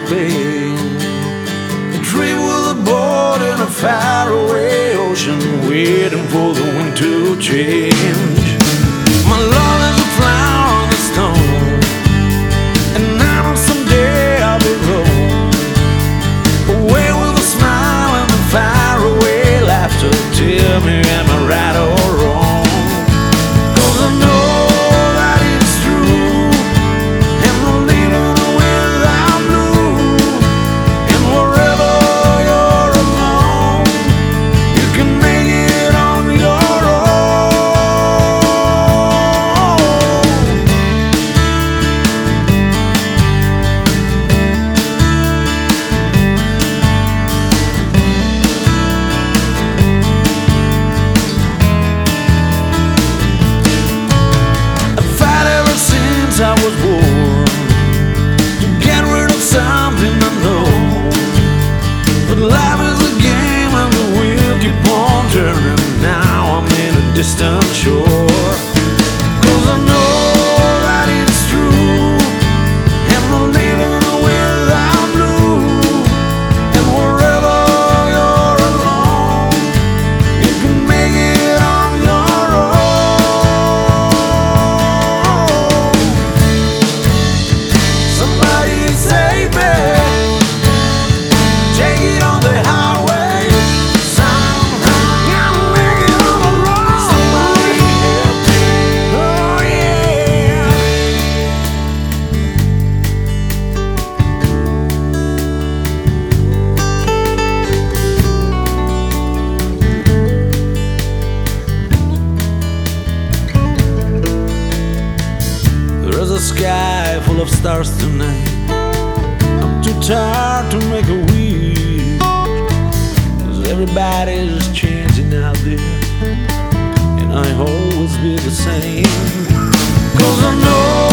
pain. A dream with a boat in a faraway ocean, waiting for the wind to change. My love is a flower on the stone, and I know someday I'll be gone. Away with a smile and a faraway laughter. Tell me, am I right or wrong? 'Cause I know that it's true, and I'm leaving without blue. And wherever you're alone, you can make it on your own. I've fought ever since I was born to get rid of something I know. But life is a game and the wheel keep on turning. Now I'm in a distant shore. 'Cause I know that it's true, and I'm living without blue. And wherever you're alone, you can make it on your own. Somebody save me, take it on the highway. Somehow I'll make it on the road. Somebody help me, oh yeah. There's a sky full of stars tonight. I'm too tired to make a wish, 'cause everybody's changing out there, and I always be the same. 'Cause I know